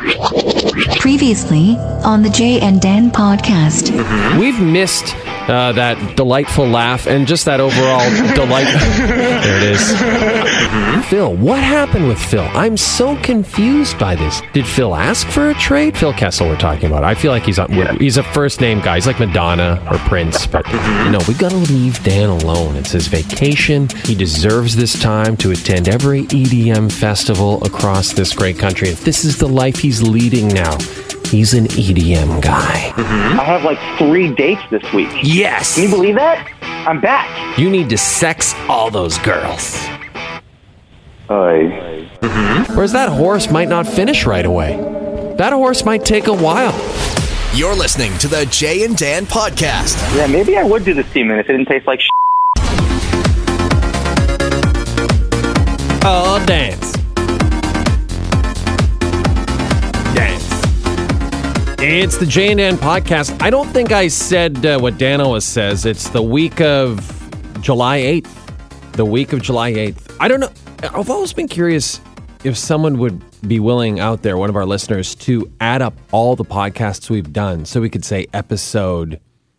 Previously on the Jay and Dan podcast. We've missed that delightful laugh and just that overall delight. There it is. Phil, what happened with Phil? I'm so confused by this. Did Phil ask for a trade? Phil Kessel we're talking about. I feel like he's a first name guy. He's like Madonna or Prince. But no, we got to leave Dan alone. It's his vacation. He deserves this time to attend every EDM festival across this great country. If this is the life he's leading now, he's an EDM guy. I have like 3 dates this week. Yes! Can you believe that? I'm back. You need to sex all those girls. Whereas that horse might not finish right away. That horse might take a while. You're listening to the Jay and Dan podcast. Yeah, maybe I would do the semen if it didn't taste like Oh, dance. It's the Jay and Dan podcast. I don't think I said what Dan always says. It's the week of July 8th. The week of July 8th. I don't know. I've always been curious if someone would be willing out there, one of our listeners, to add up all the podcasts we've done so we could say episode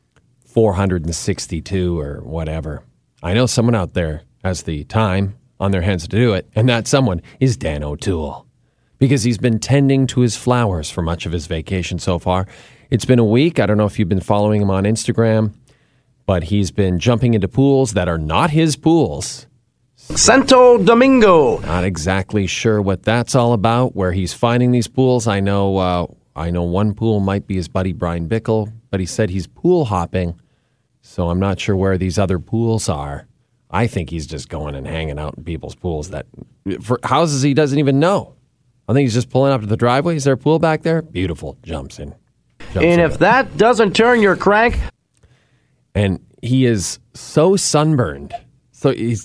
462 or whatever. I know someone out there has the time on their hands to do it, and that someone is Dan O'Toole. Because he's been tending to his flowers for much of his vacation so far. It's been a week. I don't know if you've been following him on Instagram, but he's been jumping into pools that are not his pools. Santo Domingo. Not exactly sure what that's all about, where he's finding these pools. I know one pool might be his buddy Brian Bickle, but he said he's pool hopping, so I'm not sure where these other pools are. I think he's just going and hanging out in people's pools for houses he doesn't even know. I think he's just pulling up to the driveway. Is there a pool back there? Beautiful. Jumps in. And if that doesn't turn your crank. And he is so sunburned. So he's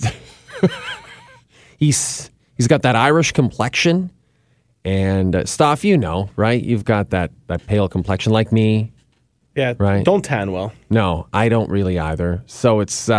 he's got that Irish complexion. And Staff, you know, right? You've got that pale complexion like me. Yeah, right? Don't tan well. No, I don't really either. So it's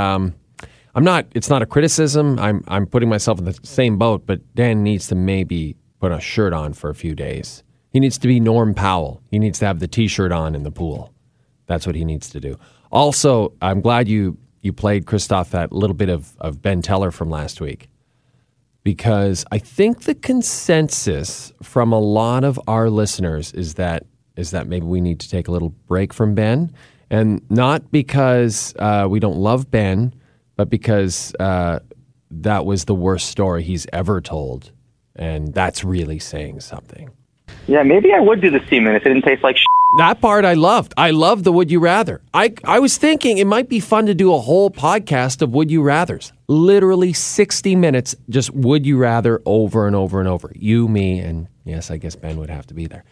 it's not a criticism. I'm putting myself in the same boat, but Dan needs to maybe put a shirt on for a few days. He needs to be Norm Powell. He needs to have the T-shirt on in the pool. That's what he needs to do. Also, I'm glad you played, Christoph, that little bit of Ben Teller from last week, because I think the consensus from a lot of our listeners is that maybe we need to take a little break from Ben, and not because we don't love Ben, but because that was the worst story he's ever told. And that's really saying something. Yeah, maybe I would do the semen if it didn't taste like That part I loved. I loved the Would You Rather. I was thinking it might be fun to do a whole podcast of Would You Rathers. Literally 60 minutes, just Would You Rather over and over and over. You, me, and yes, I guess Ben would have to be there.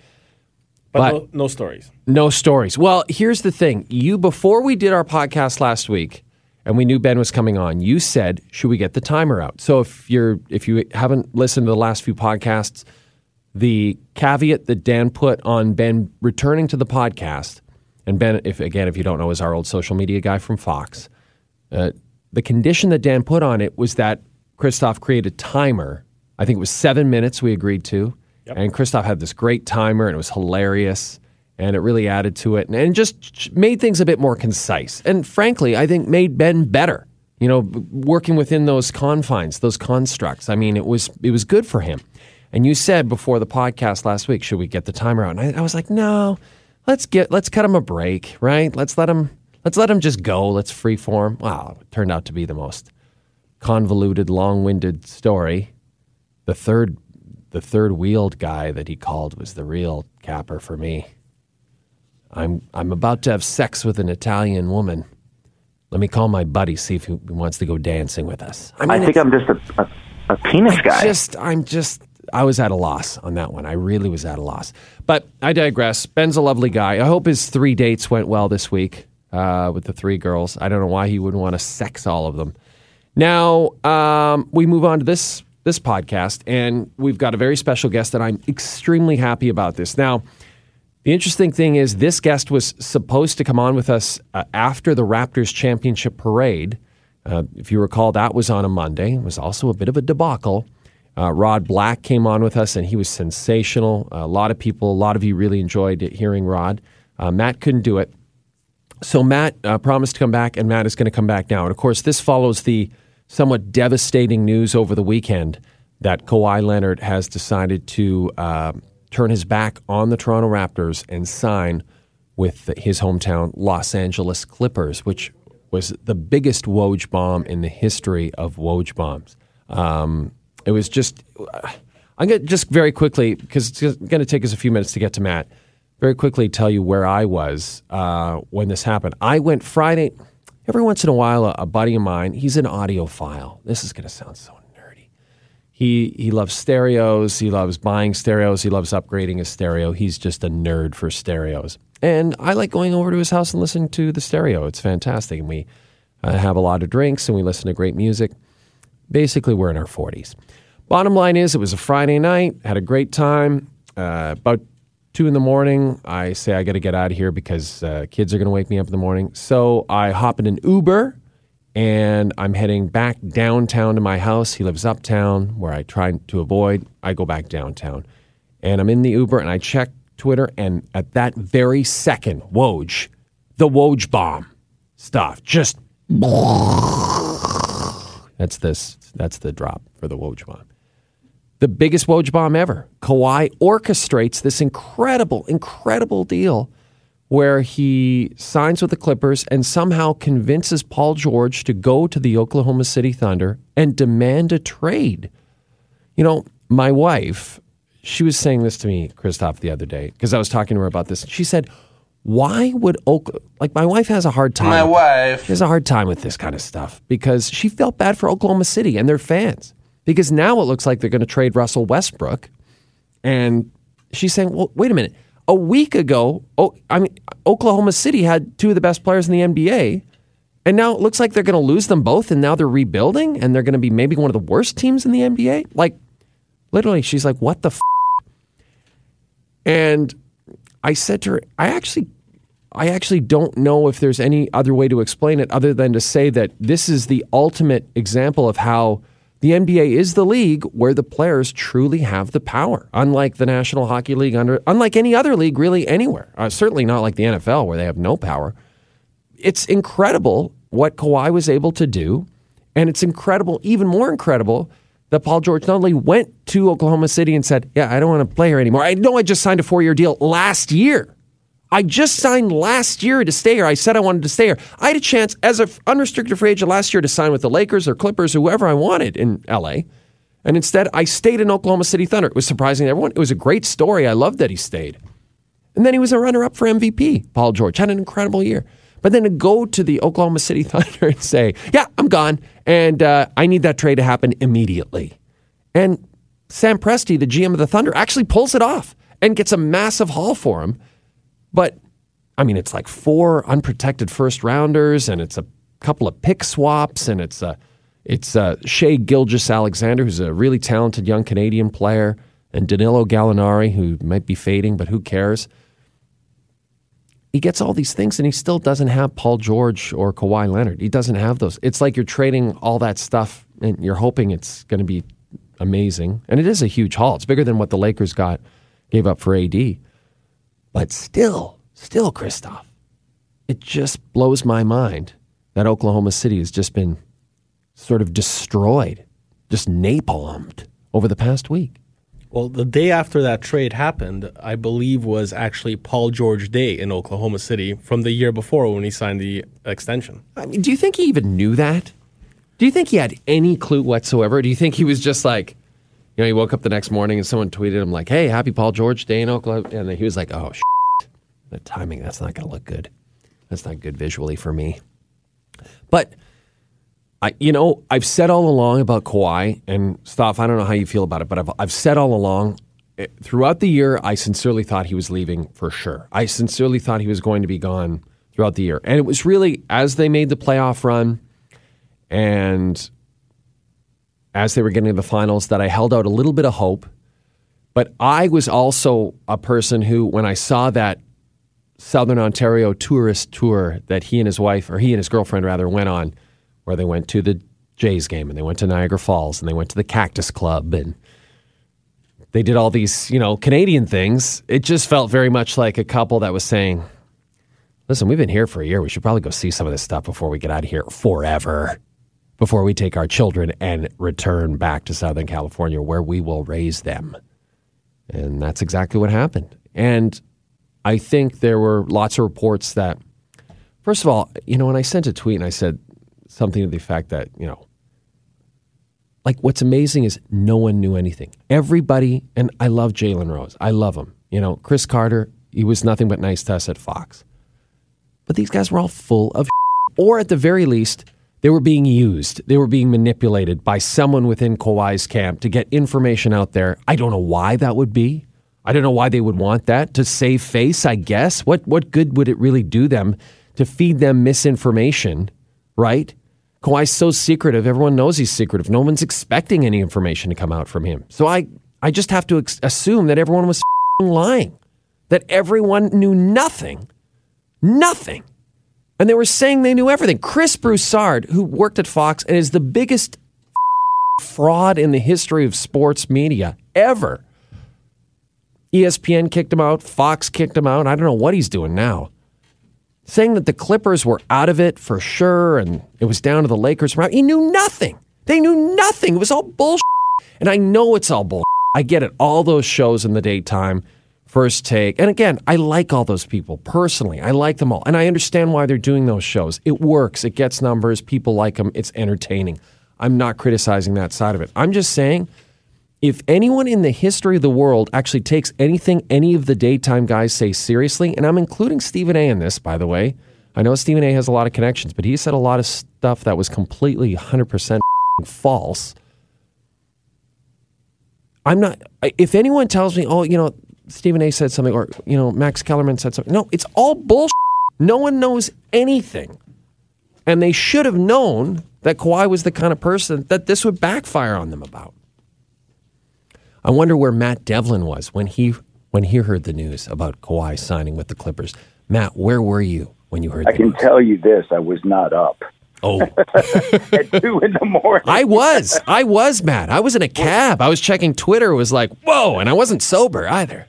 But no stories. No stories. Well, here's the thing. Before we did our podcast last week, and we knew Ben was coming on, you said, should we get the timer out? So if you haven't listened to the last few podcasts, the caveat that Dan put on Ben returning to the podcast, and Ben, if you don't know, is our old social media guy from Fox, the condition that Dan put on it was that Christoph created a timer. I think it was 7 minutes we agreed to. Yep. And Christoph had this great timer, and it was hilarious. And it really added to it and just made things a bit more concise. And frankly, I think made Ben better, working within those confines, those constructs. I mean, it was good for him. And you said before the podcast last week, should we get the timer out? And I was like, no, let's cut him a break, right? Let's let him just go. Let's freeform. Wow, it turned out to be the most convoluted, long-winded story. The third wheeled guy that he called was the real capper for me. I'm about to have sex with an Italian woman. Let me call my buddy, see if he wants to go dancing with us. I think I'm just a penis guy. I was at a loss on that one. I really was at a loss. But I digress. Ben's a lovely guy. I hope his 3 dates went well this week with the 3 girls. I don't know why he wouldn't want to sex all of them. Now, we move on to this podcast, and we've got a very special guest that I'm extremely happy about this. Now, the interesting thing is this guest was supposed to come on with us after the Raptors championship parade. If you recall, that was on a Monday. It was also a bit of a debacle. Rod Black came on with us, and he was sensational. A lot of you really enjoyed hearing Rod. Matt couldn't do it. So Matt promised to come back, and Matt is going to come back now. And, of course, this follows the somewhat devastating news over the weekend that Kawhi Leonard has decided to turn his back on the Toronto Raptors and sign with his hometown Los Angeles Clippers, which was the biggest Woj bomb in the history of Woj bombs. It was just, I'm going to just very quickly, because it's going to take us a few minutes to get to Matt, very quickly tell you where I was when this happened. I went Friday. Every once in a while, a buddy of mine, he's an audiophile. This is going to sound so nerdy. He loves stereos. He loves buying stereos. He loves upgrading his stereo. He's just a nerd for stereos. And I like going over to his house and listening to the stereo. It's fantastic. And we have a lot of drinks and we listen to great music. Basically, we're in our 40s. Bottom line is, it was a Friday night. Had a great time. About 2 a.m, I say I got to get out of here because kids are going to wake me up in the morning. So I hop in an Uber, and I'm heading back downtown to my house. He lives uptown, where I try to avoid. I go back downtown. And I'm in the Uber, and I check Twitter, and at that very second, Woj, the Woj bomb stuff, just that's the drop for the Woj bomb. The biggest Woj bomb ever. Kawhi orchestrates this incredible deal where he signs with the Clippers and somehow convinces Paul George to go to the Oklahoma City Thunder and demand a trade. You know, my wife, she was saying this to me, Christoph, the other day, because I was talking to her about this. She said, why would my wife has a hard time. My wife. She has a hard time with this kind of stuff because she felt bad for Oklahoma City and their fans. Because now it looks like they're going to trade Russell Westbrook. And she's saying, well, wait a minute. A week ago, Oklahoma City had 2 of the best players in the NBA. And now it looks like they're going to lose them both. And now they're rebuilding. And they're going to be maybe one of the worst teams in the NBA. Like, literally, she's like, what the f***? And I said to her, I actually don't know if there's any other way to explain it other than to say that this is the ultimate example of how the NBA is the league where the players truly have the power, unlike the National Hockey League, unlike any other league really anywhere. Certainly not like the NFL where they have no power. It's incredible what Kawhi was able to do, and it's incredible, even more incredible, that Paul George not only went to Oklahoma City and said, yeah, I don't want to play here anymore. I know I just signed a 4-year deal last year. I just signed last year to stay here. I said I wanted to stay here. I had a chance as an unrestricted free agent last year to sign with the Lakers or Clippers or whoever I wanted in LA. And instead, I stayed in Oklahoma City Thunder. It was surprising to everyone. It was a great story. I loved that he stayed. And then he was a runner-up for MVP. Paul George had an incredible year. But then to go to the Oklahoma City Thunder and say, yeah, I'm gone, and I need that trade to happen immediately. And Sam Presti, the GM of the Thunder, actually pulls it off and gets a massive haul for him. But, I mean, it's like 4 unprotected first-rounders, and it's a couple of pick swaps, and it's Shai Gilgeous-Alexander, who's a really talented young Canadian player, and Danilo Gallinari, who might be fading, but who cares? He gets all these things, and he still doesn't have Paul George or Kawhi Leonard. He doesn't have those. It's like you're trading all that stuff, and you're hoping it's going to be amazing. And it is a huge haul. It's bigger than what the Lakers gave up for AD. But still, Christoph, it just blows my mind that Oklahoma City has just been sort of destroyed, just napalmed over the past week. Well, the day after that trade happened, I believe was actually Paul George Day in Oklahoma City from the year before when he signed the extension. I mean, do you think he even knew that? Do you think he had any clue whatsoever? Do you think he was just like, you know, he woke up the next morning and someone tweeted him like, hey, happy Paul George Day in Oklahoma. And he was like, oh, the timing, that's not going to look good. That's not good visually for me. But, I've said all along about Kawhi, and Stoff, I don't know how you feel about it, but I've said all along, throughout the year, I sincerely thought he was leaving for sure. I sincerely thought he was going to be gone throughout the year. And it was really, as they made the playoff run, and as they were getting to the finals, that I held out a little bit of hope. But I was also a person who, when I saw that Southern Ontario tourist tour that he and his girlfriend went on, where they went to the Jays game and they went to Niagara Falls and they went to the Cactus Club and they did all these, Canadian things. It just felt very much like a couple that was saying, listen, we've been here for a year. We should probably go see some of this stuff before we get out of here forever, before we take our children and return back to Southern California where we will raise them. And that's exactly what happened. And I think there were lots of reports that, first of all, when I sent a tweet and I said something to the effect that, like what's amazing is no one knew anything. Everybody, and I love Jalen Rose. I love him. Chris Carter, he was nothing but nice to us at Fox. But these guys were all full of or at the very least, they were being used. They were being manipulated by someone within Kawhi's camp to get information out there. I don't know why that would be. I don't know why they would want that. To save face, I guess. What good would it really do them to feed them misinformation, right? Kawhi's so secretive. Everyone knows he's secretive. No one's expecting any information to come out from him. So I just have to assume that everyone was lying, that everyone knew nothing. Nothing. And they were saying they knew everything. Chris Broussard, who worked at Fox and is the biggest fraud in the history of sports media ever. ESPN kicked him out. Fox kicked him out. I don't know what he's doing now. Saying that the Clippers were out of it for sure and it was down to the Lakers. He knew nothing. They knew nothing. It was all bullshit. And I know it's all bullshit. I get it. All those shows in the daytime, First Take. And again, I like all those people personally. I like them all. And I understand why they're doing those shows. It works. It gets numbers. People like them. It's entertaining. I'm not criticizing that side of it. I'm just saying, if anyone in the history of the world actually takes anything any of the daytime guys say seriously, and I'm including Stephen A. in this, by the way. I know Stephen A. has a lot of connections, but he said a lot of stuff that was completely 100% false. I'm not, if anyone tells me, Stephen A. said something, or, Max Kellerman said something. No, it's all bullshit. No one knows anything. And they should have known that Kawhi was the kind of person that this would backfire on them about. I wonder where Matt Devlin was when he heard the news about Kawhi signing with the Clippers. Matt, where were you when you heard the news? I can tell you this, I was not up. Oh. At 2 a.m. I was, Matt. I was in a cab. I was checking Twitter. It was like, whoa, and I wasn't sober either.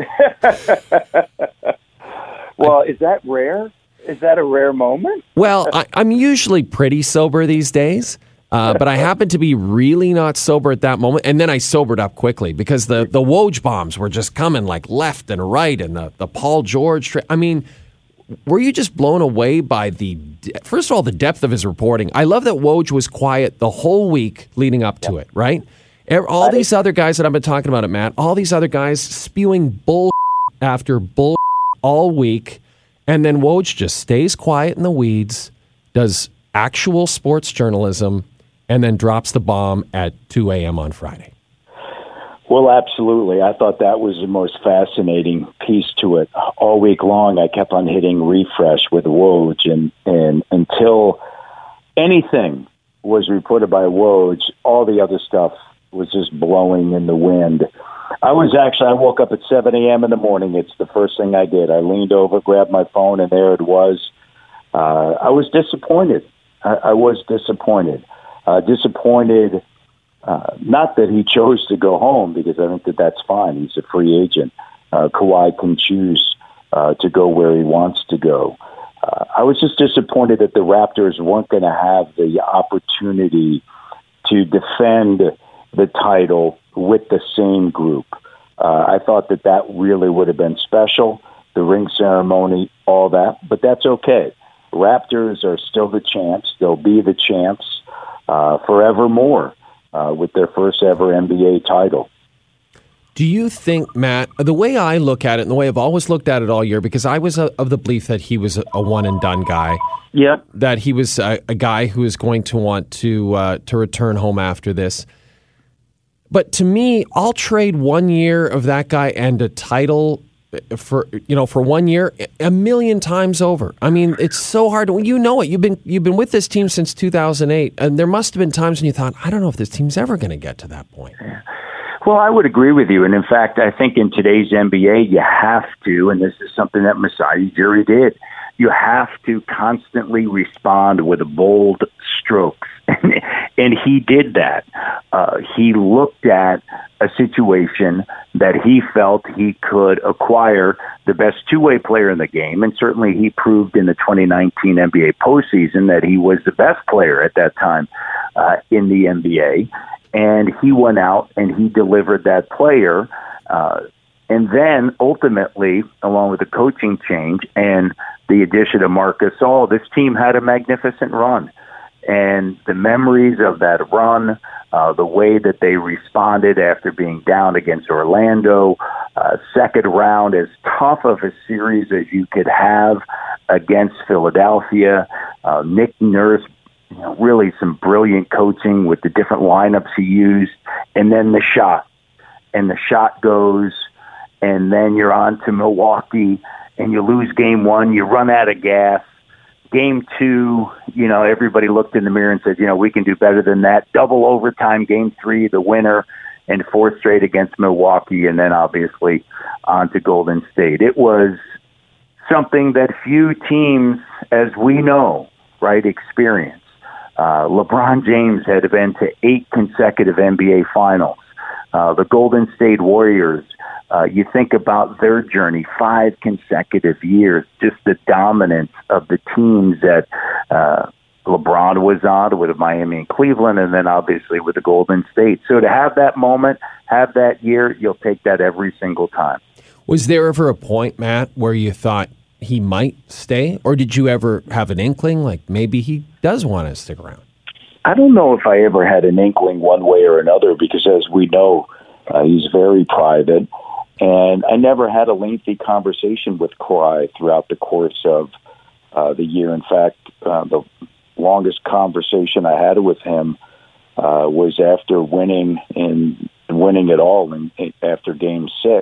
Well, is that rare? Is that a rare moment? Well, I'm usually pretty sober these days. But I happened to be really not sober at that moment. And then I sobered up quickly because the Woj bombs were just coming like left and right. And the Paul George. I mean, were you just blown away by first of all, the depth of his reporting? I love that Woj was quiet the whole week leading up to it, right? All these other guys that I've been talking about it, Matt, all these other guys spewing bull after bull all week. And then Woj just stays quiet in the weeds, does actual sports journalism, and then drops the bomb at 2 a.m. on Friday. Well, absolutely. I thought that was the most fascinating piece to it. All week long, I kept on hitting refresh with Woj, and until anything was reported by Woj, all the other stuff was just blowing in the wind. I woke up at 7 a.m. in the morning. It's the first thing I did. I leaned over, grabbed my phone, and there it was. I was disappointed. I was disappointed. Disappointed, not that he chose to go home, because I think that's fine. He's a free agent. Kawhi can choose to go where he wants to go. I was just disappointed that the Raptors weren't going to have the opportunity to defend the title with the same group. I thought that really would have been special, the ring ceremony, all that, but that's okay. Raptors are still the champs. They'll be the champs forevermore with their first ever NBA title. Do you think, Matt, the way I look at it and the way I've always looked at it all year, because I was of the belief that he was a one-and-done guy, yep, that he was a guy who is going to want to return home after this. But to me, I'll trade 1 year of that guy and a title for 1 year 1,000,000 times over. I mean, it's so hard. You know it. You've been with this team since 2008, and there must have been times when you thought, I don't know if this team's ever going to get to that point. Well, I would agree with you. And in fact, I think in today's NBA, you have to, and this is something that Masai Ujiri did, you have to constantly respond with bold strokes. And he did that. He looked at a situation that he felt he could acquire the best two-way player in the game, and certainly he proved in the 2019 NBA postseason that he was the best player at that time in the NBA. And he went out and he delivered that player. And then ultimately, along with the coaching change and the addition of Marc Gasol, this team had a magnificent run. And the memories of that run, the way that they responded after being down against Orlando, second round, as tough of a series as you could have against Philadelphia, Nick Nurse, really some brilliant coaching with the different lineups he used, and then the shot. And the shot goes, and then you're on to Milwaukee, and you lose game one, you run out of gas. Game two, everybody looked in the mirror and said, we can do better than that. Double overtime, game three, the winner, and fourth straight against Milwaukee, and then obviously on to Golden State. It was something that few teams, as we know, right, experience. LeBron James had been to 8 consecutive NBA finals. The Golden State Warriors, you think about their journey, 5 consecutive years, just the dominance of the teams that LeBron was on with Miami and Cleveland, and then obviously with the Golden State. So to have that moment, have that year, you'll take that every single time. Was there ever a point, Matt, where you thought he might stay? Or did you ever have an inkling, like maybe he does want to stick around? I don't know if I ever had an inkling one way or another, because as we know, he's very private. And I never had a lengthy conversation with Kawhi throughout the course of the year. In fact, the longest conversation I had with him was after winning it all after Game 6.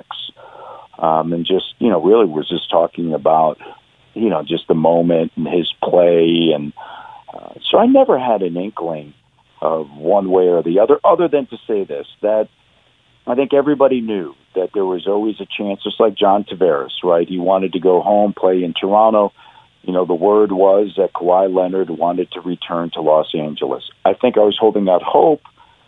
And just, really was just talking about, just the moment and his play. And so I never had an inkling of one way or the other than to say this, that I think everybody knew that there was always a chance, just like John Tavares, right? He wanted to go home, play in Toronto. The word was that Kawhi Leonard wanted to return to Los Angeles. I think I was holding out hope,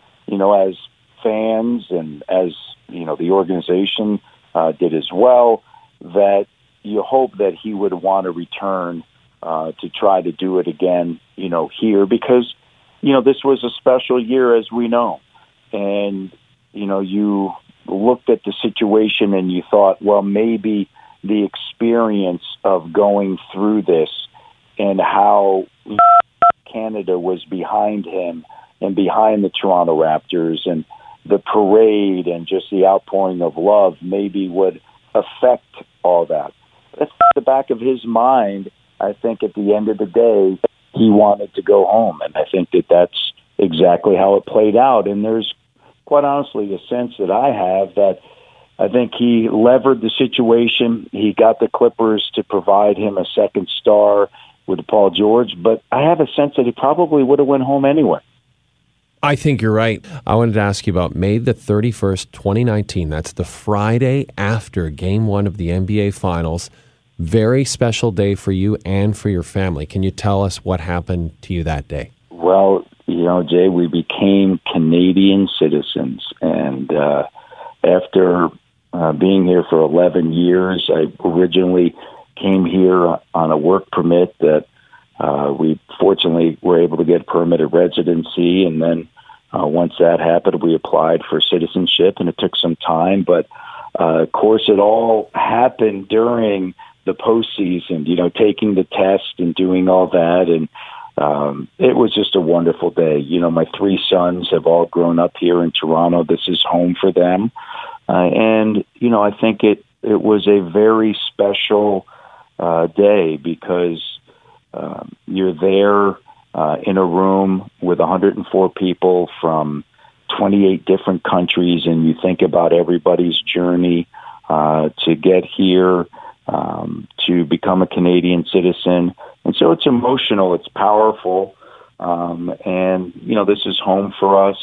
as fans and as, the organization did as well, that you hope that he would want to return to try to do it again, here, because, this was a special year, as we know. And, you looked at the situation and you thought, well, maybe the experience of going through this and how Canada was behind him and behind the Toronto Raptors and the parade and just the outpouring of love maybe would affect all that. That's at the back of his mind. I think at the end of the day, he wanted to go home. And I think that that's exactly how it played out. And there's quite honestly a sense that I have that I think he levered the situation. He got the Clippers to provide him a second star with Paul George, but I have a sense that he probably would have went home anyway. I think you're right. I wanted to ask you about May the 31st, 2019. That's the Friday after Game 1 of the NBA Finals. Very special day for you and for your family. Can you tell us what happened to you that day? Well, Jay, we became Canadian citizens. And after being here for 11 years, I originally came here on a work permit that we fortunately were able to get permanent residency. And then once that happened, we applied for citizenship, and it took some time. But, of course, it all happened during the postseason, taking the test and doing all that. And it was just a wonderful day. My 3 sons have all grown up here in Toronto. This is home for them. And, I think it was a very special day because you're there in a room with 104 people from 28 different countries, and you think about everybody's journey to get here, to become a Canadian citizen. And so it's emotional, it's powerful, and, this is home for us.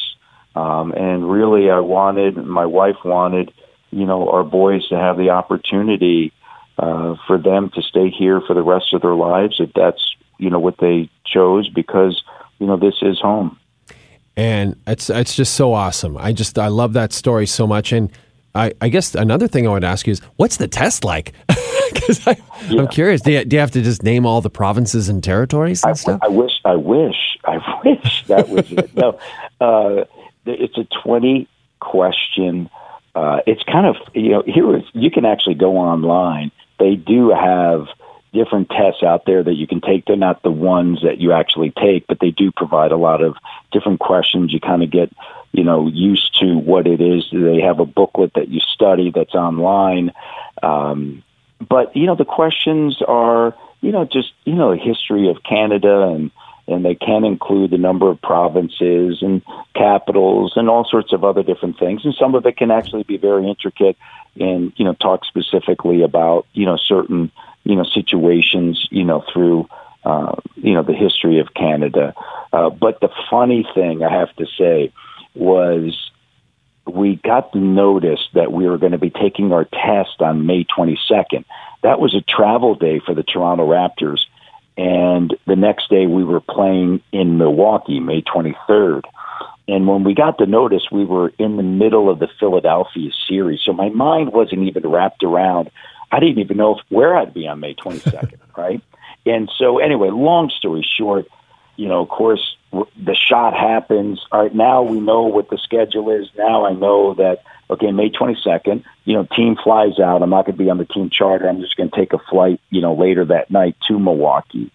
And really my wife wanted, our boys to have the opportunity for them to stay here for the rest of their lives, if that's, what they chose, because this is home. And it's just so awesome. I love that story so much. And I guess another thing I would ask you is, what's the test like? Because I'm curious. Do you have to just name all the provinces and territories and stuff? I wish that was it. No, it's a 20-question. It's kind of, you can actually go online. They do have different tests out there that you can take. They're not the ones that you actually take, but they do provide a lot of different questions. You kind of get, used to what it is. They have a booklet that you study that's online. But, the questions are, just, the history of Canada, and they can include the number of provinces and capitals and all sorts of other different things. And some of it can actually be very intricate and, talk specifically about, certain, situations, through, the history of Canada. But the funny thing, I have to say, was we got the notice that we were going to be taking our test on May 22nd. That was a travel day for the Toronto Raptors. And the next day we were playing in Milwaukee, May 23rd. And when we got the notice, we were in the middle of the Philadelphia series. So my mind wasn't even wrapped around. I didn't even know where I'd be on May 22nd, right? And so anyway, long story short, of course, the shot happens. All right, now we know what the schedule is. Now I know that, okay, May 22nd, team flies out. I'm not going to be on the team charter. I'm just going to take a flight, later that night to Milwaukee.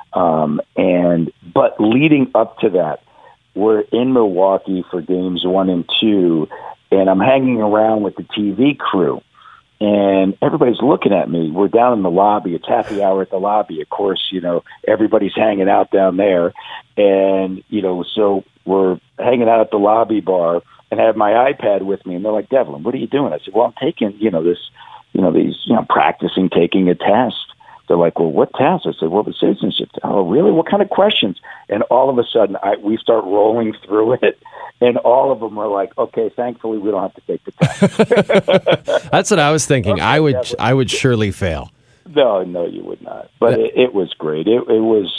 But leading up to that, we're in Milwaukee for games 1 and 2, and I'm hanging around with the TV crew. And everybody's looking at me. We're down in the lobby. It's happy hour at the lobby. Of course, everybody's hanging out down there. And, so we're hanging out at the lobby bar, and I have my iPad with me. And they're like, Devlin, what are you doing? I said, well, I'm taking, practicing taking a test. They're like, well, what test? I said, well, the citizenship. Oh, really? What kind of questions? And all of a sudden, we start rolling through it. And all of them were like, okay, thankfully, we don't have to take the test. That's what I was thinking. Okay, I would surely fail. No, you would not. But it was great. It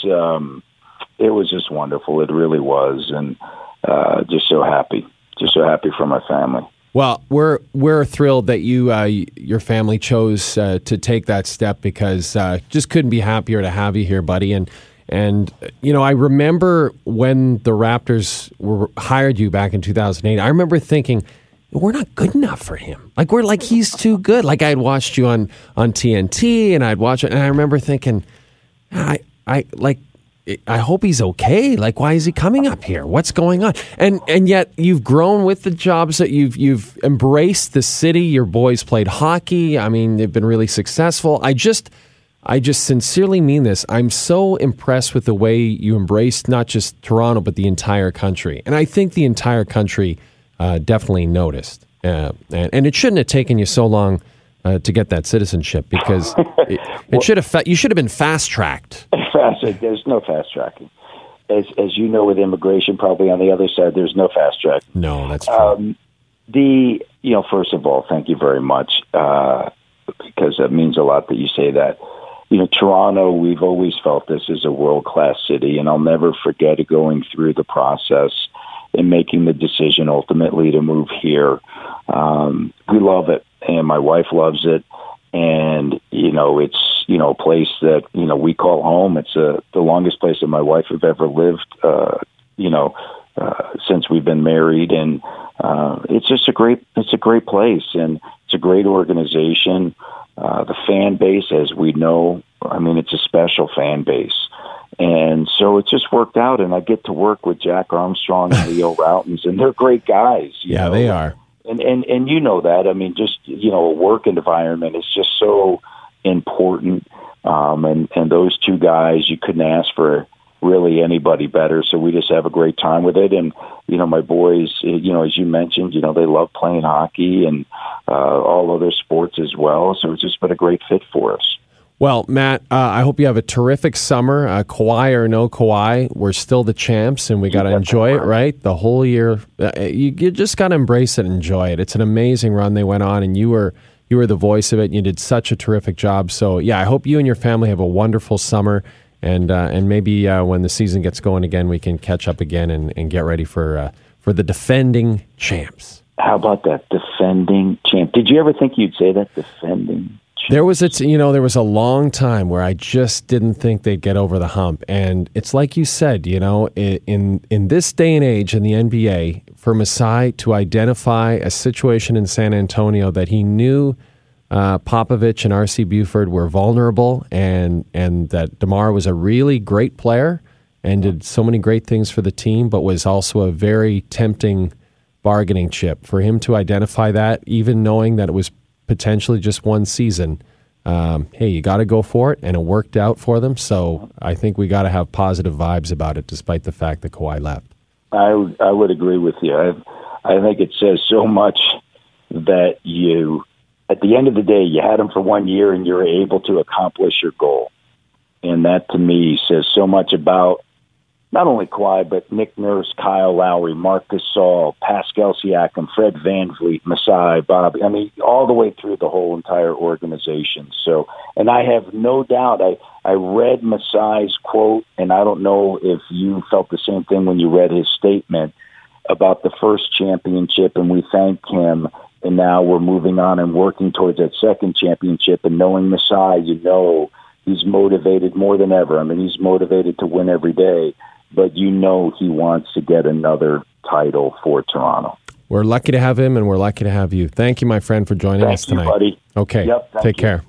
was just wonderful. It really was. And just so happy for my family. Well, we're thrilled that your family chose to take that step, because just couldn't be happier to have you here, buddy. And I remember when the Raptors hired you back in 2008. I remember thinking, we're not good enough for him. He's too good. Like, I had watched you on TNT, and I'd watch it, and I remember thinking, I hope he's okay. Like, why is he coming up here? What's going on? And yet you've grown with the jobs that you've embraced the city. Your boys played hockey. I mean, they've been really successful. I just sincerely mean this. I'm so impressed with the way you embraced not just Toronto, but the entire country. And I think the entire country definitely noticed. And it shouldn't have taken you so long to get that citizenship, because you should have been fast-tracked. There's no fast-tracking. As you know, with immigration, probably on the other side, there's no fast-track. No, that's true. First of all, thank you very much, because it means a lot that you say that. Toronto, we've always felt this is a world-class city, and I'll never forget going through the process and making the decision ultimately to move here. We love it, and my wife loves it, and, it's, a place that, we call home. It's the longest place that my wife have ever lived, since we've been married, and it's just a great place, and it's a great organization. The fan base, as we know, it's a special fan base. And so it just worked out, and I get to work with Jack Armstrong and Leo Routens, and they're great guys. Yeah, they are. And you know that. A work environment is just so important. And those two guys, you couldn't ask for really anybody better. So we just have a great time with it. And, my boys, as you mentioned, they love playing hockey and all other sports as well. So it's just been a great fit for us. Well, Matt, I hope you have a terrific summer. Kawhi or no Kawhi, we're still the champs, and we got to enjoy it, right? The whole year. You just got to embrace it and enjoy it. It's an amazing run they went on, and you were the voice of it, and you did such a terrific job. So, yeah, I hope you and your family have a wonderful summer. And maybe when the season gets going again, we can catch up again and get ready for the defending champs. How about that, defending champ? Did you ever think you'd say that, defending champ? There was a long time where I just didn't think they'd get over the hump, and it's like you said, in this day and age in the NBA, for Masai to identify a situation in San Antonio that he knew Popovich and R.C. Buford were vulnerable, and that DeMar was a really great player and did so many great things for the team, but was also a very tempting bargaining chip. For him to identify that, even knowing that it was potentially just one season, hey, you got to go for it, and it worked out for them. So I think we got to have positive vibes about it, despite the fact that Kawhi left. I would agree with you. I think it says so much that you, at the end of the day, you had him for 1 year and you're able to accomplish your goal. And that, to me, says so much about not only Kawhi, but Nick Nurse, Kyle Lowry, Marc Gasol, Pascal Siakam, Fred VanVleet, Masai, Bobby. I mean, all the way through the whole entire organization. So, and I have no doubt, I read Masai's quote, and I don't know if you felt the same thing when you read his statement about the first championship, and we thank him, and now we're moving on and working towards that second championship. And knowing Masai, he's motivated more than ever. I mean, he's motivated to win every day, but he wants to get another title for Toronto. We're lucky to have him, and we're lucky to have you. Thank you, my friend, for joining us tonight. Thank you, buddy. Okay, yep, take care.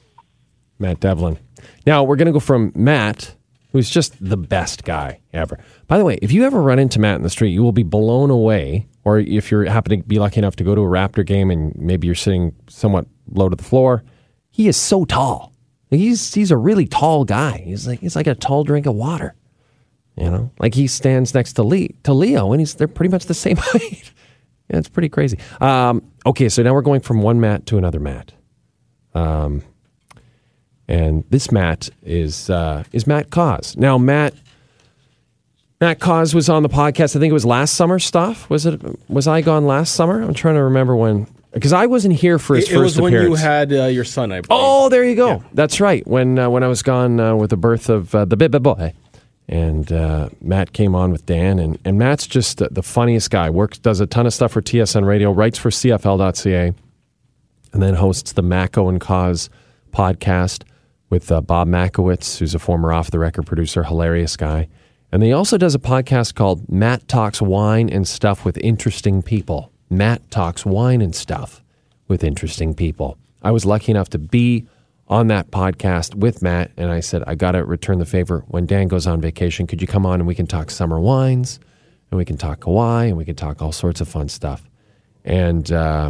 Matt Devlin. Now, we're going to go from Matt, who's just the best guy ever. By the way, if you ever run into Matt in the street, you will be blown away, or if you happen to be lucky enough to go to a Raptor game and maybe you're sitting somewhat low to the floor, he is so tall. He's a really tall guy. He's like a tall drink of water. Like he stands next to Leo, and they're pretty much the same height. Yeah, it's pretty crazy. Okay, so now we're going from one Matt to another Matt. And this Matt is Matt Cauz. Now, Matt Cauz was on the podcast. I think it was last summer stuff. Was I gone last summer? I'm trying to remember when, because I wasn't here for his first appearance. It was when you had your son, I believe. Oh, there you go. Yeah. That's right. When I was gone with the birth of the baby boy. And Matt came on with Dan, and Matt's just the funniest guy. Does a ton of stuff for TSN Radio, writes for CFL.ca, and then hosts the Macko and Cauz podcast with Bob Makowitz, who's a former Off the Record producer, hilarious guy. And he also does a podcast called Matt Talks Wine and Stuff with Interesting People. Matt Talks Wine and Stuff with Interesting People. I was lucky enough to be on that podcast with Matt, and I said, I got to return the favor. When Dan goes on vacation, could you come on and we can talk summer wines, and we can talk Kawhi, and we can talk all sorts of fun stuff. And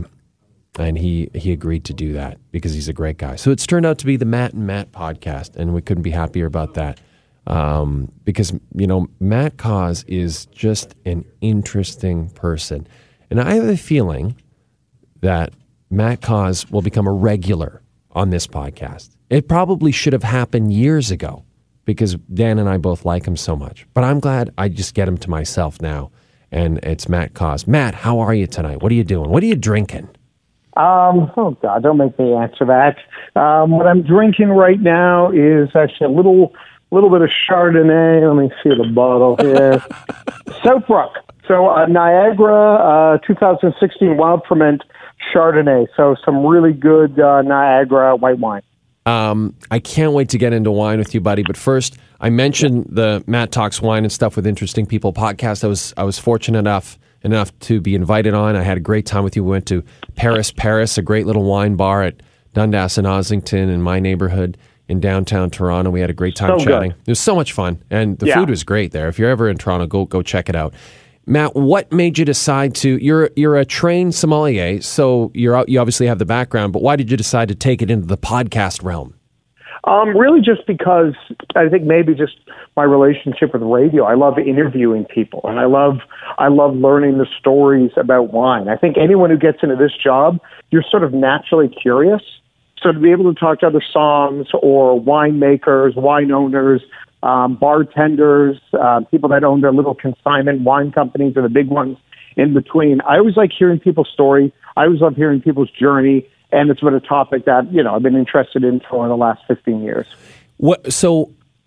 he agreed to do that because he's a great guy. So it's turned out to be the Matt and Matt podcast, and we couldn't be happier about that. Because, Matt Cauz is just an interesting person. And I have a feeling that Matt Cauz will become a regular on this podcast. It probably should have happened years ago because Dan and I both like him so much. But I'm glad I just get him to myself now, and it's Matt Cauz. Matt, how are you tonight? What are you doing? What are you drinking? Oh, God, don't make me answer that. What I'm drinking right now is actually a little bit of Chardonnay. Let me see the bottle here. Southbrook. So Niagara 2016 Wild Ferment Chardonnay. So some really good Niagara white wine. I can't wait to get into wine with you, buddy. But first, I mentioned the Matt Talks Wine and Stuff with Interesting People podcast. I was fortunate enough to be invited on. I had a great time with you. We went to Paris, a great little wine bar at Dundas and Ossington in my neighborhood in downtown Toronto. We had a great time chatting. Good. It was so much fun, and the food was great there. If you're ever in Toronto, go check it out. Matt, what made you decide to? You're a trained sommelier, so you obviously have the background. But why did you decide to take it into the podcast realm? Really, just because I think maybe just my relationship with radio. I love interviewing people, and I love learning the stories about wine. I think anyone who gets into this job, you're sort of naturally curious. So to be able to talk to other somms or winemakers, wine owners, bartenders, people that own their little consignment wine companies or the big ones in between. I always like hearing people's story. I always love hearing people's journey, and it's been a topic that I've been interested in for the last 15 years. So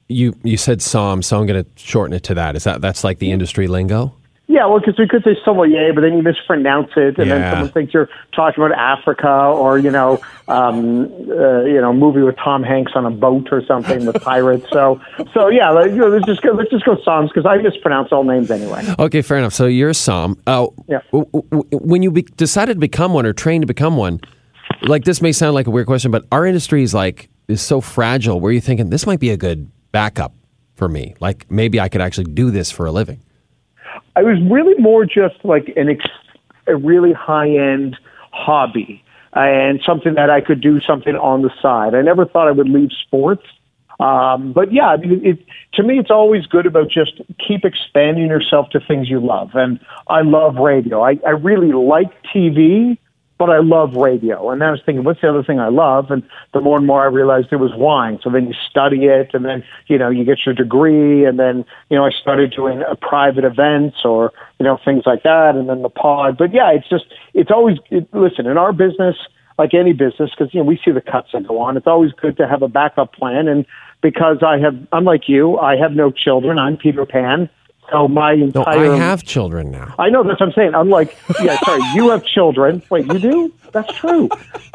you said somm, so I'm going to shorten it to that. That's like the industry lingo? Yeah, well, because we could say sommelier, but then you mispronounce it, and then someone thinks you're talking about Africa or movie with Tom Hanks on a boat or something with pirates. So yeah, let's just go somms because I mispronounce all names anyway. Okay, fair enough. So you're a somm. Yeah. When you decided to become one or trained to become one, like this may sound like a weird question, but our industry is so fragile. Were you thinking this might be a good backup for me? Like maybe I could actually do this for a living. I was really more just like a really high-end hobby and something that I could do something on the side. I never thought I would leave sports. But yeah, I mean, to me, it's always good about just keep expanding yourself to things you love. And I love radio. I really like TV, but I love radio. And then I was thinking, what's the other thing I love? And the more and more I realized it was wine. So then you study it, and then, you get your degree, and then, I started doing private events or, things like that, and then the pod. But yeah, listen, in our business, like any business, because, we see the cuts that go on, it's always good to have a backup plan. And because I'm like you, I have no children. I'm Peter Pan. So my entire... No, I have children now. I know, that's what I'm saying. I'm like, you have children. Wait, you do? That's true.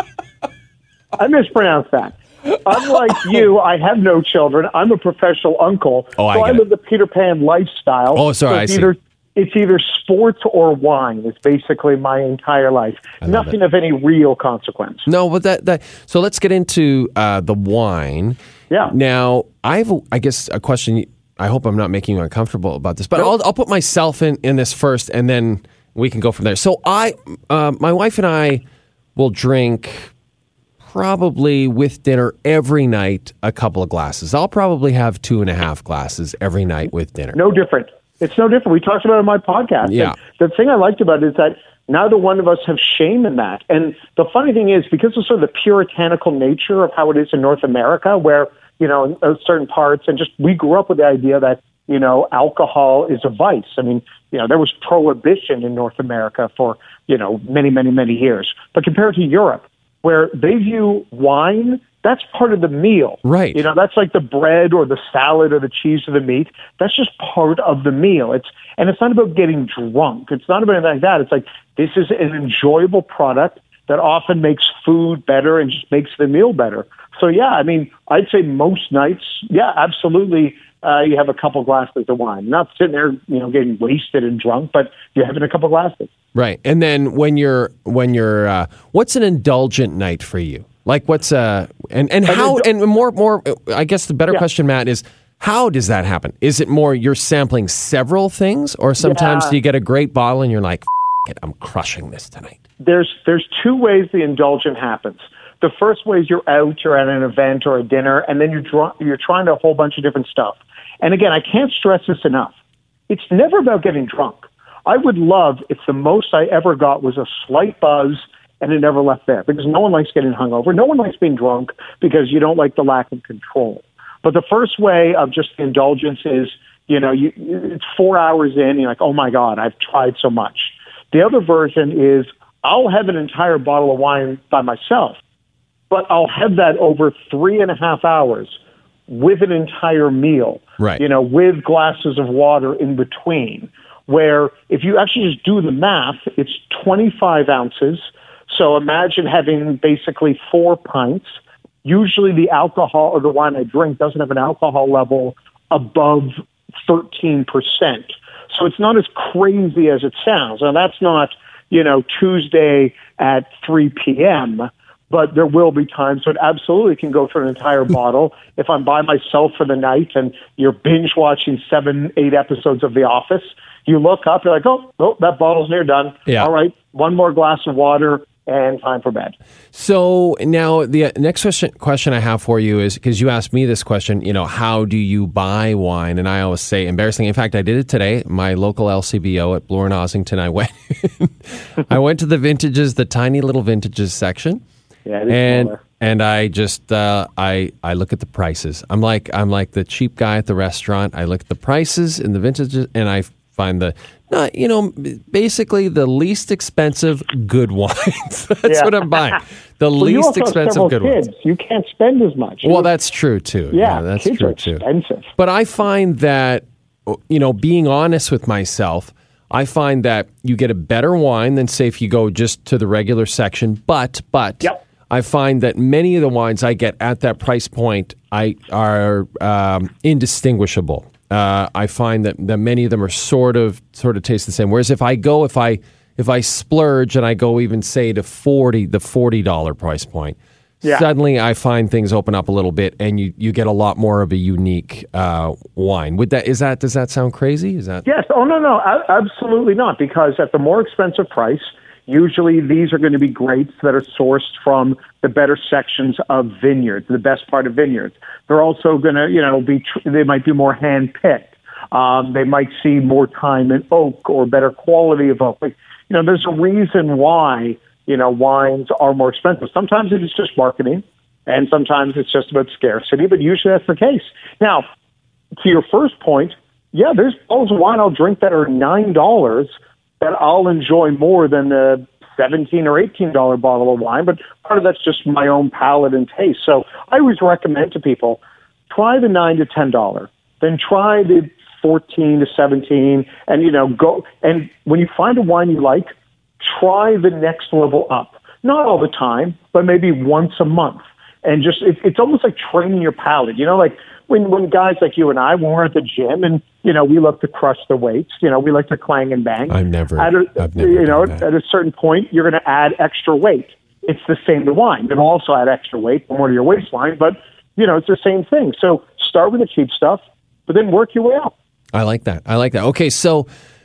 I mispronounced that. Unlike you, I have no children. I'm a professional uncle. So I live the Peter Pan lifestyle. Oh, sorry, I see. It's either sports or wine. It's basically my entire life. Nothing of any real consequence. No, but so let's get into the wine. Yeah. Now, I guess a question... I hope I'm not making you uncomfortable about this, but I'll put myself in this first, and then we can go from there. So my wife and I will drink probably with dinner every night a couple of glasses. I'll probably have 2.5 glasses every night with dinner. No different. It's no different. We talked about it on my podcast. Yeah. And the thing I liked about it is that neither one of us have shame in that. And the funny thing is, because of sort of the puritanical nature of how it is in North America, where in certain parts, and just we grew up with the idea that, alcohol is a vice. I mean, there was prohibition in North America for, many, many, many years. But compared to Europe, where they view wine, that's part of the meal. Right. That's like the bread or the salad or the cheese or the meat. That's just part of the meal. It's not about getting drunk. It's not about anything like that. It's like, this is an enjoyable product that often makes food better and just makes the meal better. So, yeah, I mean, I'd say most nights, yeah, absolutely, you have a couple glasses of wine. Not sitting there, getting wasted and drunk, but you're having a couple glasses. Right. And then when you're what's an indulgent night for you? Like what's and how, and more, I guess the better question, Matt, is how does that happen? Is it more you're sampling several things, or sometimes do you get a great bottle and you're like, it, I'm crushing this tonight? There's two ways the indulgent happens. The first way is you're at an event or a dinner, and then you're trying a whole bunch of different stuff. And again, I can't stress this enough. It's never about getting drunk. I would love if the most I ever got was a slight buzz and it never left there, because no one likes getting hungover. No one likes being drunk because you don't like the lack of control. But the first way of just the indulgence is, it's 4 hours in, and you're like, oh my God, I've tried so much. The other version is I'll have an entire bottle of wine by myself, but I'll have that over 3.5 hours with an entire meal, right? With glasses of water in between, where if you actually just do the math, it's 25 ounces. So imagine having basically 4 pints. Usually the alcohol or the wine I drink doesn't have an alcohol level above 13%. So it's not as crazy as it sounds. Now that's not, Tuesday at 3 p.m., but there will be times when it absolutely can go through an entire bottle. If I'm by myself for the night and you're binge watching 7-8 episodes of The Office, you look up, you're like, oh, that bottle's near done. Yeah. All right, one more glass of water and time for bed. So now the next question I have for you is, because you asked me this question, how do you buy wine? And I always say embarrassing. In fact, I did it today. My local LCBO at Bloor and Ossington, I went to the vintages, the tiny little vintages section. Yeah, and I just I look at the prices. I'm like the cheap guy at the restaurant. I look at the prices in the vintages, and I find basically the least expensive good wines. That's what I'm buying. The least expensive good kids. ones. You can't spend as much. Well, that's true too. Yeah, that's kids true are too. expensive. But I find that, being honest with myself, I find that you get a better wine than, say, if you go just to the regular section. But Yep. I find that many of the wines I get at that price point are indistinguishable. I find that many of them are sort of taste the same. Whereas if I splurge and I go even say to the $40 price point, suddenly I find things open up a little bit, and you get a lot more of a unique wine. Does that sound crazy? Is that? Yes. Oh, no, absolutely not. Because at the more expensive price, usually these are going to be grapes that are sourced from the better sections of vineyards, the best part of vineyards. They're also going to, they might be more hand-picked. They might see more time in oak or better quality of oak. There's a reason why, wines are more expensive. Sometimes it is just marketing, and sometimes it's just about scarcity, but usually that's the case. Now, to your first point, there's bottles of wine I'll drink that are $9 that I'll enjoy more than the $17 or $18 bottle of wine, but part of that's just my own palate and taste. So I always recommend to people, try the $9 to $10, then try the $14 to $17, and go. And when you find a wine you like, try the next level up. Not all the time, but maybe once a month. And just it's almost like training your palate. Like when guys like you and I, when we're at the gym and we love to crush the weights, we like to clang and bang. I've never at a certain point, you're going to add extra weight. It's the same to wine. You'll also add extra weight more to your waistline, but it's the same thing. So start with the cheap stuff, but then work your way up. I like that. Okay, so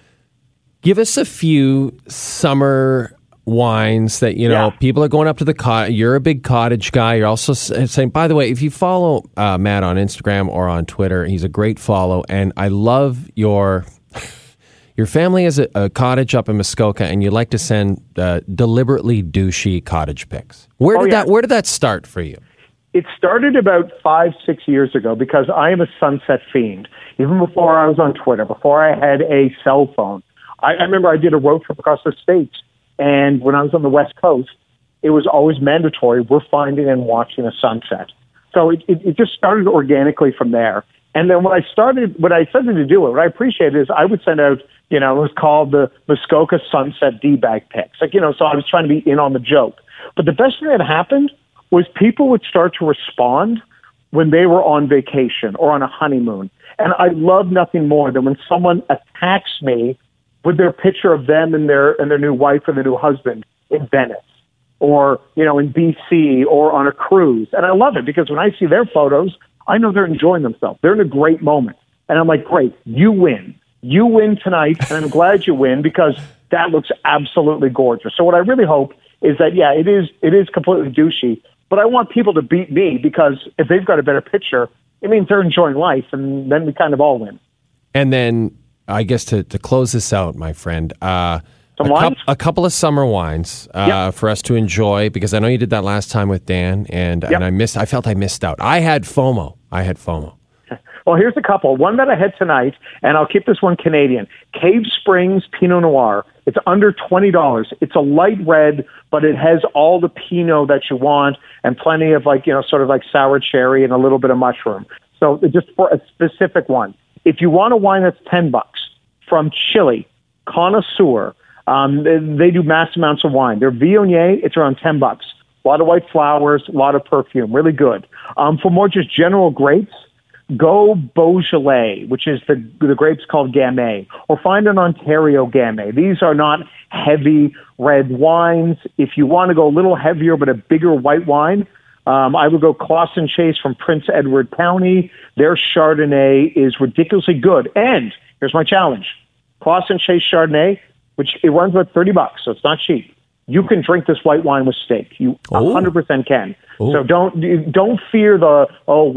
give us a few summer wines that, people are going up to the cottage. You're a big cottage guy. You're also saying, by the way, if you follow Matt on Instagram or on Twitter, he's a great follow. And I love your family has a cottage up in Muskoka, and you like to send deliberately douchey cottage pics. Where did that start for you? It started about 5-6 years ago because I am a sunset fiend. Even before I was on Twitter, before I had a cell phone, I remember I did a road trip across the states. And when I was on the West Coast, it was always mandatory. We're finding and watching a sunset. So it just started organically from there. And then when I started to do it, what I appreciated is I would send out, it was called the Muskoka Sunset D-bag pics. So I was trying to be in on the joke. But the best thing that happened was people would start to respond when they were on vacation or on a honeymoon. And I love nothing more than when someone attacks me with their picture of them and their new wife or their new husband in Venice or, in BC or on a cruise. And I love it because when I see their photos, I know they're enjoying themselves. They're in a great moment. And I'm like, great, you win. You win tonight, and I'm glad you win because that looks absolutely gorgeous. So what I really hope is that, it is completely douchey, but I want people to beat me because if they've got a better picture, it means they're enjoying life, and then we kind of all win. And then I guess to close this out, my friend, a couple of summer wines for us to enjoy, because I know you did that last time with Dan, and I felt I missed out. I had FOMO. Well, here's a couple. One that I had tonight, and I'll keep this one Canadian. Cave Springs Pinot Noir. It's under $20. It's a light red, but it has all the Pinot that you want and plenty of sort of like sour cherry and a little bit of mushroom. So just for a specific one. If you want a wine that's $10 from Chile, Connoisseur, they do mass amounts of wine. Their Viognier, it's around $10. A lot of white flowers, a lot of perfume, really good. For more just general grapes, go Beaujolais, which is the grapes called Gamay, or find an Ontario Gamay. These are not heavy red wines. If you want to go a little heavier but a bigger white wine, I would go Clausen Chase from Prince Edward County. Their Chardonnay is ridiculously good. And here's my challenge. Clausen Chase Chardonnay, which it runs about $30, so it's not cheap. You can drink this white wine with steak. You 100% can. Ooh. So don't fear the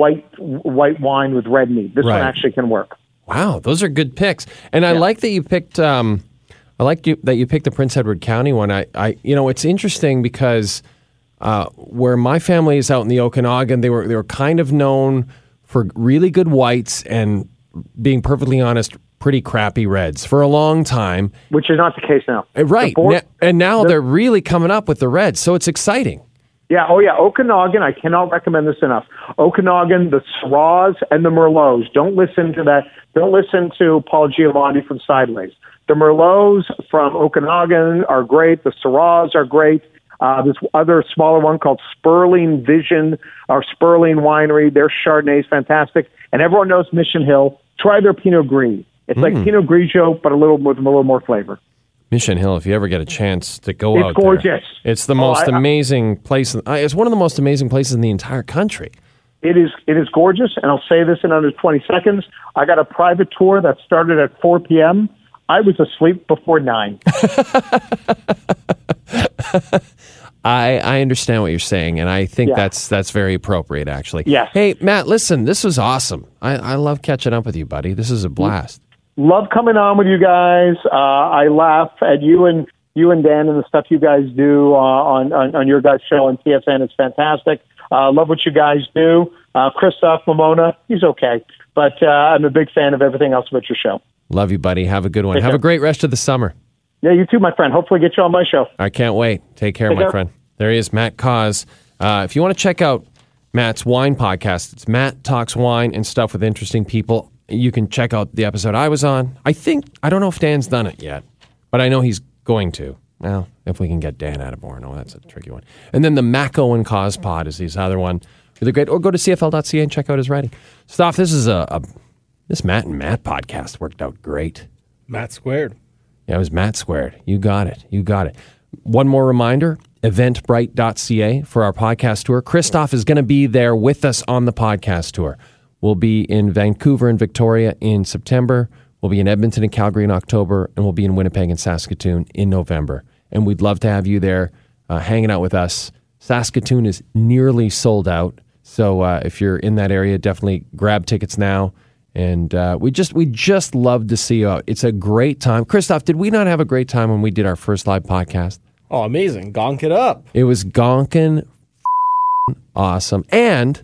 white wine with red meat. This one actually can work. Wow, those are good picks. And I like that you picked that you picked the Prince Edward County one. It's interesting because where my family is out in the Okanagan, they were kind of known for really good whites and being perfectly honest, pretty crappy Reds for a long time. Which is not the case now. Right. And now they're really coming up with the Reds, so it's exciting. Yeah, Okanagan, I cannot recommend this enough. Okanagan, the Syrahs, and the Merlots. Don't listen to that. Don't listen to Paul Giamatti from Sideways. The Merlots from Okanagan are great. The Syrahs are great. This other smaller one called Sperling Vision, or Sperling Winery. Their Chardonnay is fantastic. And everyone knows Mission Hill. Try their Pinot Gris. It's like Pinot Grigio, but with a little more flavor. Mission Hill, if you ever get a chance to go out there. It's gorgeous. It's the most amazing place. It's one of the most amazing places in the entire country. It is gorgeous, and I'll say this in under 20 seconds. I got a private tour that started at 4 p.m. I was asleep before 9. I understand what you're saying, and I think that's very appropriate, actually. Yes. Hey, Matt, listen, this was awesome. I love catching up with you, buddy. This is a blast. Love coming on with you guys. I laugh at you and Dan and the stuff you guys do on your guys' show on TSN. It's fantastic. Love what you guys do. Christoph Mamona, he's okay, but I'm a big fan of everything else about your show. Love you, buddy. Have a good one. Have a great rest of the summer. Yeah, you too, my friend. Hopefully get you on my show. I can't wait. Take care, my friend. There he is, Matt Cauz. If you want to check out Matt's wine podcast, it's Matt Talks Wine and Stuff with Interesting People. You can check out the episode I was on. I don't know if Dan's done it yet, but I know he's going to. Well, if we can get Dan out of Borno, that's a tricky one. And then the Mako and Cause Pod is his other one. Really great. Or go to CFL.ca and check out his writing. Stoff, this is this Matt and Matt podcast worked out great. Matt squared. Yeah, it was Matt squared. You got it. One more reminder, eventbrite.ca for our podcast tour. Christoph is going to be there with us on the podcast tour. We'll be in Vancouver and Victoria in September. We'll be in Edmonton and Calgary in October. And we'll be in Winnipeg and Saskatoon in November. And we'd love to have you there hanging out with us. Saskatoon is nearly sold out. So if you're in that area, definitely grab tickets now. And we just love to see you out. It's a great time. Christoph, did we not have a great time when we did our first live podcast? Oh, amazing. Gonk it up. It was gonkin' awesome. And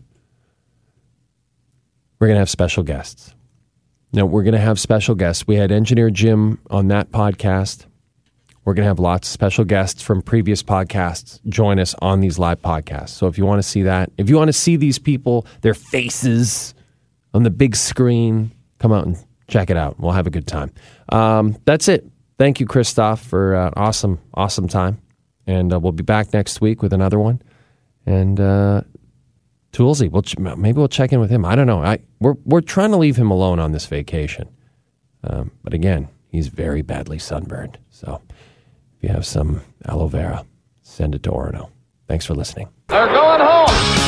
we're going to have special guests. Now, we're going to have special guests. We had Engineer Jim on that podcast. We're going to have lots of special guests from previous podcasts join us on these live podcasts. So if you want to see that, if you want to see these people, their faces on the big screen, come out and check it out. We'll have a good time. That's it. Thank you, Christoph, for awesome time. And we'll be back next week with another one. And Toolsy, maybe we'll check in with him. I don't know. We're trying to leave him alone on this vacation. But again, he's very badly sunburned. So if you have some aloe vera, send it to Orono. Thanks for listening. They're going home.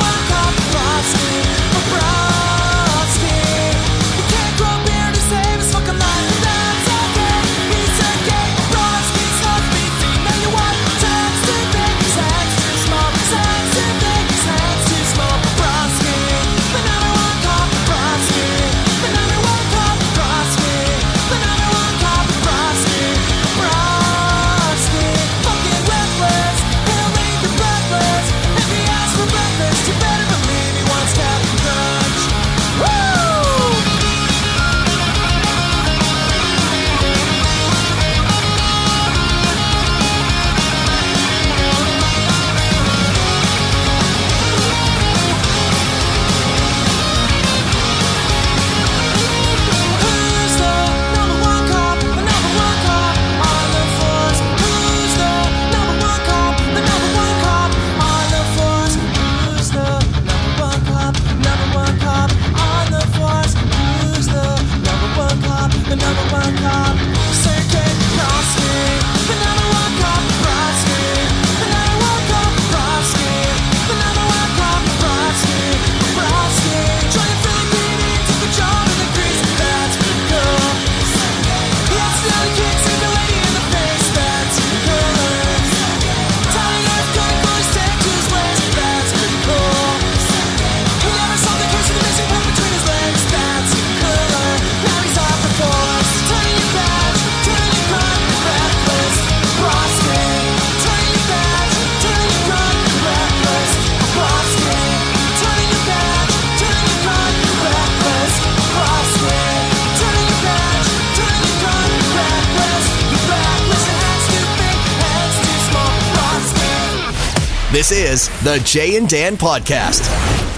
Save us This is the Jay and Dan Podcast.